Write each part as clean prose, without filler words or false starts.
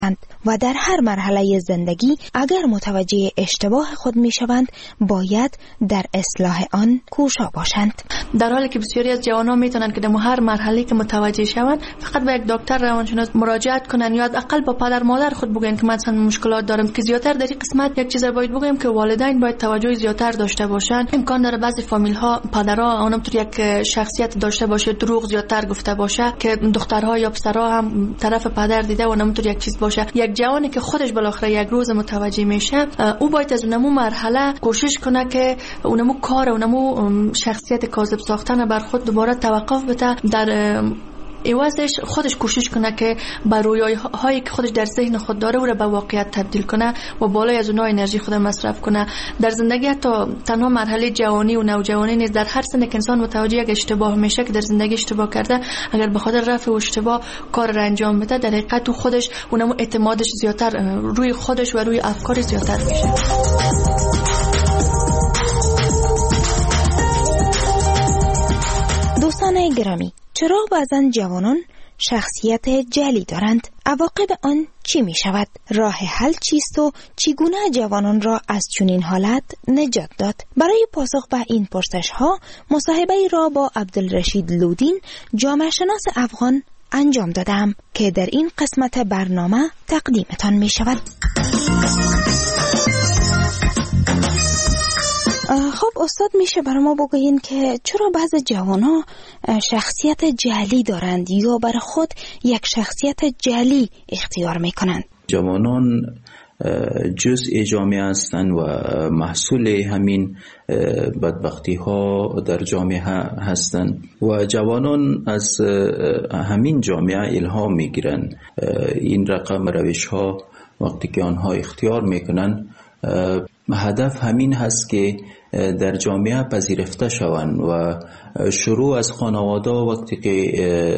و در هر مرحله زندگی اگر متوجه اشتباه خود می شوند باید در اصلاح آن کوشا باشند. در حالی که بسیاری از جوانان میتونن که در هر مرحله که متوجه شوند فقط به یک دکتر روانشناس مراجعت کنن یا حداقل با پدر مادر خود بگن که مثلا مشکلات دارم. که زیاتر در این قسمت یک چیز باید بگم که والدین باید توجه زیاتر داشته باشن. امکان داره بعضی فامیل ها پدرها اونم یک شخصیت داشته باشه، دروغ زیاتر گفته باشه که دخترها یا پسرها هم طرف پدر دیده و اونم یک چیز باشه. یک جوانی که خودش بالاخره یک روز متوجه میشه او باید از اونمو مرحله کوشش کنه که اونمو کار اونمو شخصیت کاذب ساختن بر خود دوباره توقف بده، در ایوازش خودش کوشش کنه که بر رویاهایی که خودش در ذهن خود داره او را به واقعیت تبدیل کنه و بالای از اونها انرژی خود مصرف کنه. در زندگی حتی تنها مرحله جوانی و نوجوانی نیست، در هر سن که انسان متوجه یک اشتباه میشه که در زندگی اشتباه کرده، اگر به خاطر رفع اشتباه کار را انجام بده در حقیقت تو خودش اونم اعتمادش زیادتر روی خودش و روی افکارش زیادتر میشه. دوستان گرامی، چرا بعضن جوانان شخصیت جعلی دارند؟ عواقب آن چی می شود؟ راه حل چیست و چگونه جوانان را از چنین حالت نجات داد؟ برای پاسخ به این پرسش ها مصاحبه را با عبدالرشید لودین، جامعه شناس افغان انجام دادم که در این قسمت برنامه تقدیمتان می شود. خب استاد، میشه برای ما بگوین که چرا بعض جوانا شخصیت جعلی دارند یا برای خود یک شخصیت جعلی اختیار میکنند؟ جوانان جزء جامعه هستند و محصول همین بدبختی ها در جامعه هستند و جوانان از همین جامعه الهام میگیرن. این رقم روش ها وقتی که آنها اختیار میکنن هدف همین هست که در جامعه پذیرفته شوند و شروع از خانواده. وقتی که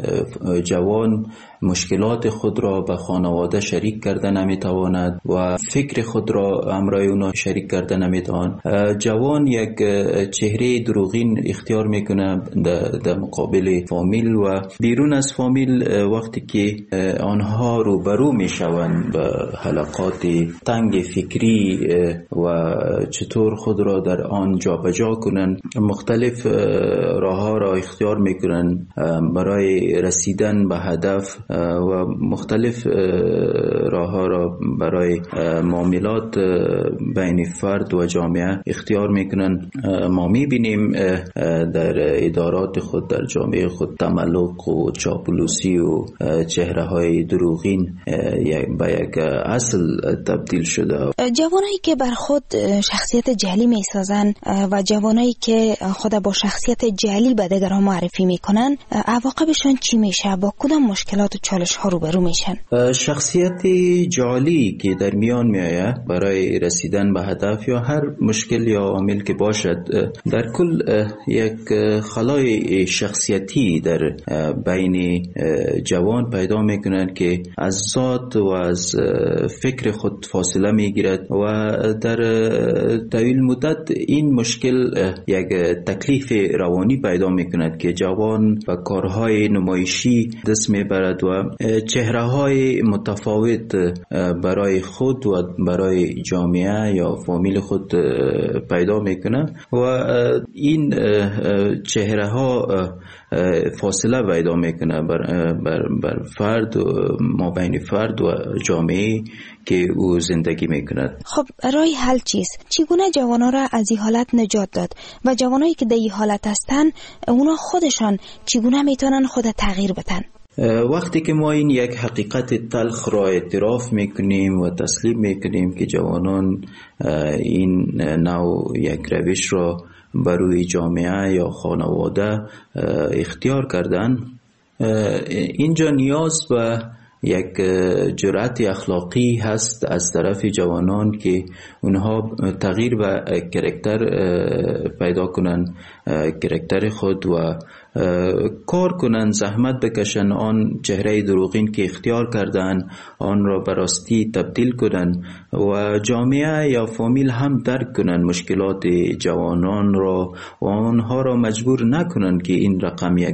جوان مشکلات خود را به خانواده شریک کرده نمیتواند و فکر خود را همراه اونا شریک کرده نمیتواند، جوان یک چهره دروغین اختیار میکنه در مقابل فامیل و بیرون از فامیل. وقتی که آنها روبرو میشوند به حلقات تنگ فکری و چطور خود را در آن جابجا کنن، مختلف راه ها را اختیار میکنن برای رسیدن به هدف و مختلف راه ها را برای معاملات بین فرد و جامعه اختیار میکنن. ما میبینیم در ادارات خود، در جامعه خود تملق و چاپلوسی و چهره های دروغین به یک اصل تبدیل شده. جوانایی که بر خود شخصیت جعلی میسازن و جوانایی که خود با شخصیت جعلی به دیگران معرفی میکنن، عواقبشان چی میشه؟ با کدام مشکلات و چالش ها روبرو میشن؟ شخصیت جعلی که در میان میآید برای رسیدن به هدف یا هر مشکل یا عامل که باشد، در کل یک خلای شخصیتی در بین جوان پیدا میکنند که از ذات و از فکر خود فاصله میگیرد و در طویل مدت این مشکل یک تکلیف روانی پیدا میکند که جوان و کارهای نمایشی دست میبرد و چهره‌های متفاوت برای خود و برای جامعه یا فامیل خود پیدا میکنه و این چهره‌ها فاصله پیدا میکنه بر فرد و ما بین فرد و جامعه که او زندگی میکند. خب راه حل چیست؟ چگونه جوانان را از این حالت نجات داد و جوانایی که در این حالت هستن اونا خودشان چگونه میتونن خود تغییر بدن؟ وقتی که ما این یک حقیقت تلخ را اعتراف میکنیم و تسلیم میکنیم که جوانان این نوع یک روش را بروی جامعه یا خانواده اختیار کردن، اینجا نیاز به یک جرأت اخلاقی هست از طرف جوانان که اونها تغییر و کاراکتر پیدا کنن، کاراکتر خود و کار کنند، زحمت بکشن، آن چهره دروغین که اختیار کردن آن را به راستی تبدیل کنند و جامعه یا فامیل هم درک کنند مشکلات جوانان را و آنها را مجبور نکنند که این رقم یک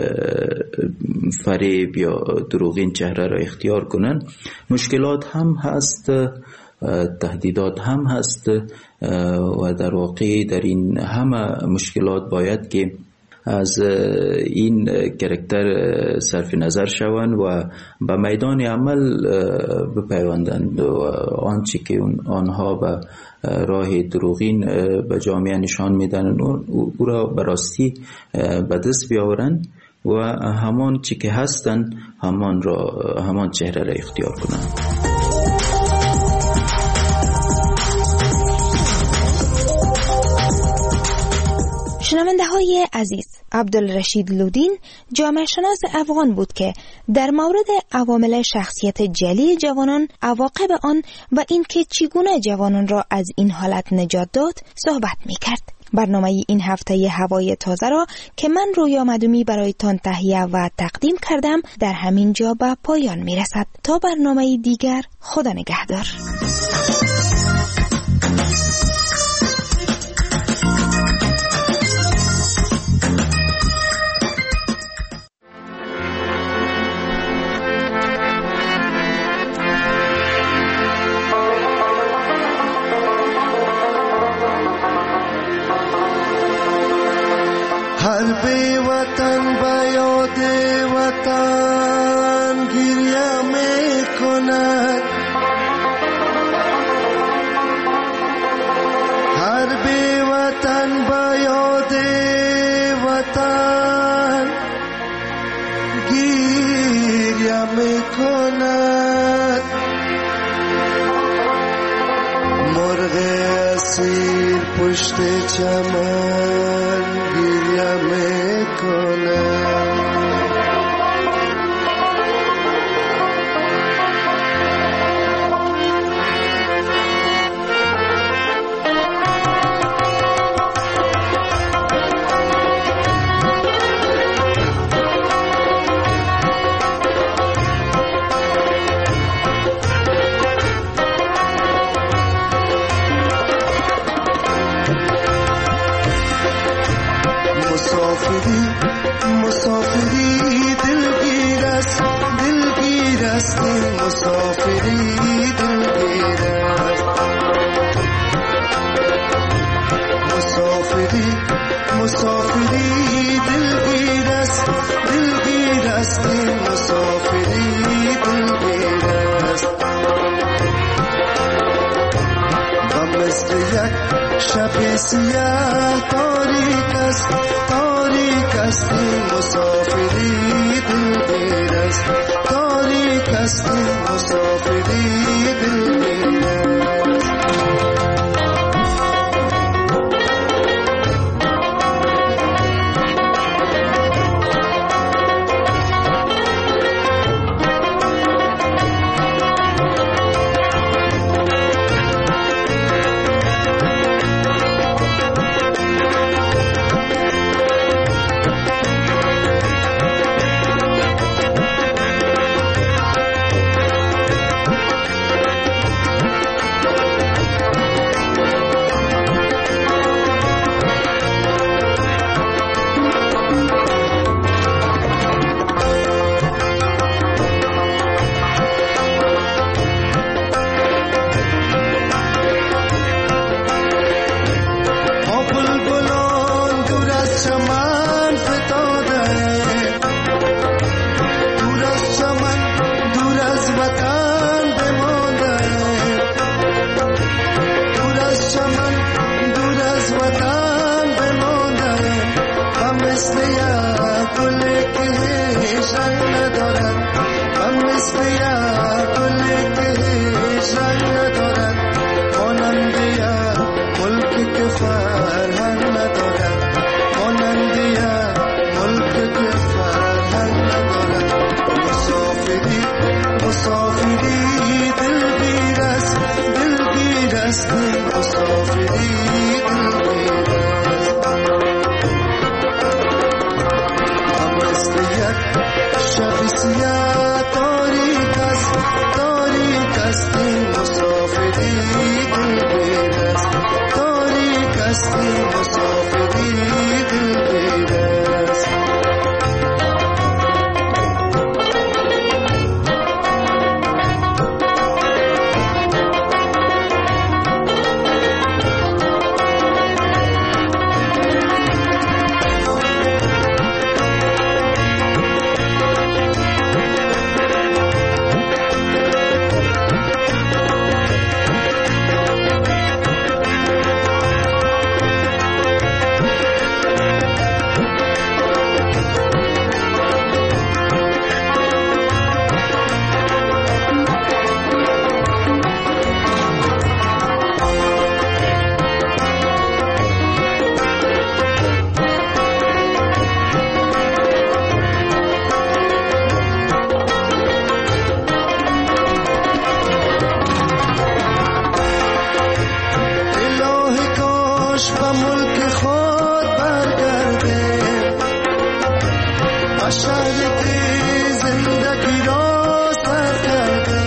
فریب یا دروغین چهره را اختیار کنند. مشکلات هم هست، تهدیدات هم هست و در واقع در این همه مشکلات باید که از این کرکتر صرف نظر شوند و به میدان عمل بپیوندند و آنچه که آنها به راه دروغین به جامعه نشان میدن او را به راستی به دست بیاورند و همان چی که هستن همان چهره را اختیار کنند. شنونده های عزیز، عبدالرشید لودین جامعه شناس افغان بود که در مورد عوامل شخصیت جلی جوانان، عواقب آن و اینکه چگونه جوانان را از این حالت نجات داد صحبت می کرد. برنامه این هفته هوای تازه را که من رویا مدومی برایتان تهیه و تقدیم کردم در همین جا به پایان می رسد. تا برنامه دیگر، خدا نگهدار. هر بی وطن با یاد وطن گریه می کند، هر بی وطن با یاد وطن گریه می کند. مرغ اسیر پشت چمن گریه می کند. مسافری دلگیر است، دلگیر است این مسافری دلگیر است. مسافری دلگیر است، دلگیر است این مسافری دلگیر است. و مثل یک شب سیاه تاریک است، تاریک است این مسافری دلگیر است، تاریک است این مسافری دلگیر است. کاش به ملک خود برگرده، به شهری که زندگی را سر کرده.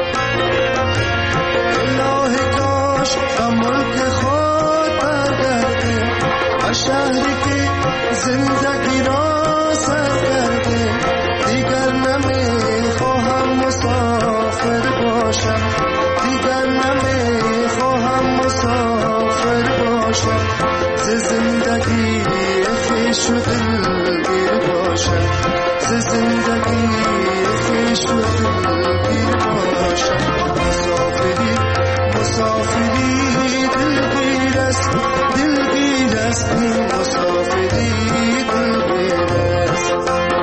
الهی کاش به ملک خود برگرده، به شهری که زندگی را سر کرده. دیگر نمیخواهم مسافر باشم، دیگر نمیخواهم مسافر باشم. ز زندگی خویش و دلگیر باشم، ز زندگی خویش و دلگیر باشم. مسافری مسافری دلگیر است، دلگیر است این مسافری دلگیر است.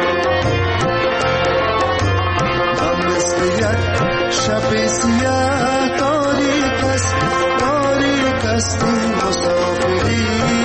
من مثل یک شب سیاه تاریک است، تاریک است این مسافری